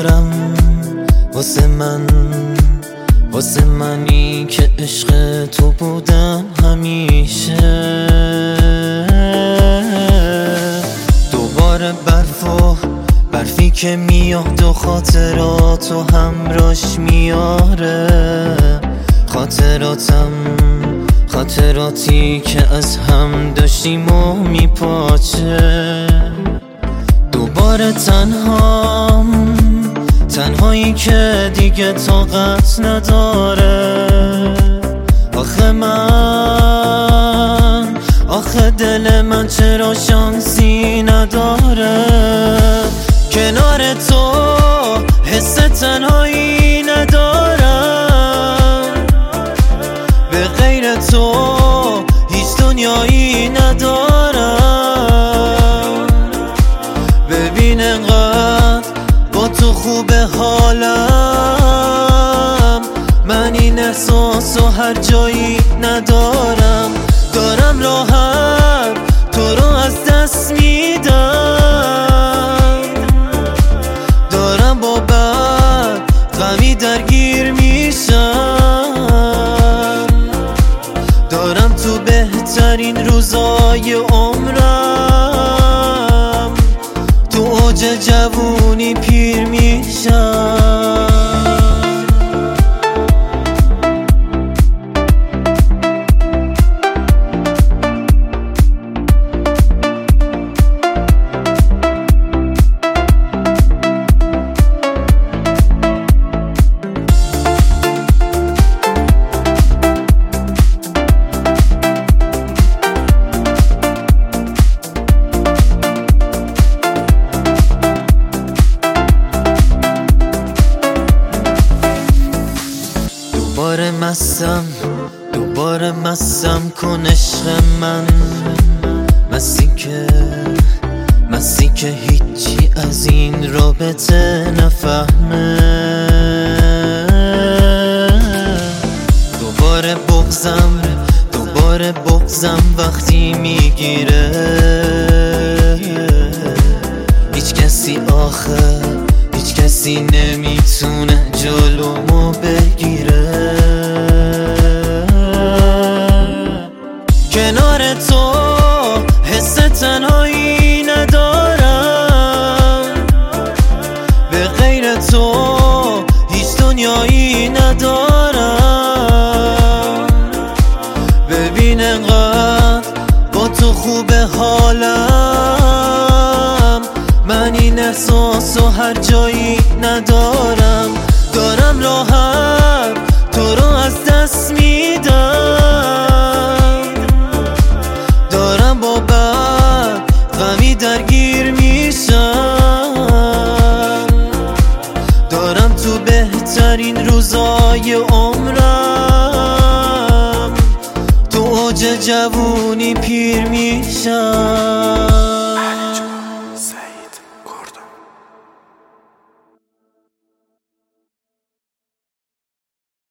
ندارم واسه منی که عشق تو بودم همیشه. دوباره برفی که میاد و خاطراتو همراش میاره، خاطراتی که از هم داشتیم و میپاچه. دوباره تنهایی که دیگه طاقت نداره. آخه دل من چرا شانسی نداره؟ کنار تو حس تنهایی ندارم، به غیر تو هیچ دنیایی ندارم. ببین انقدر با تو خوبه حالم، من این احساسو هر جایی ندارم. دارم راحت تو رو از دست میدم، دارم با بد غمی درگیر میشم. دارم تو بهترین روزای عمرم، تو اوج جوونی پیر میشم. دوباره مستم کن عشق من، مستی که هیچی از این رابطه نفهمه. دوباره بغضم وقتی میگیره. هیچ کسی نمیتونه جلومو بگیره. کنار تو حس تنهایی ندارم، به غیر تو هیچ دنیایی ندارم. ببین انقدر با تو خوبه حالم، من این احساسو هر جایی ندارم. دارم راحت تو رو از دست میدم، دارم با بد غمی درگیر میشم. دارم تو بهترین روزای عمرم، تو اوج جوونی پیر میشم.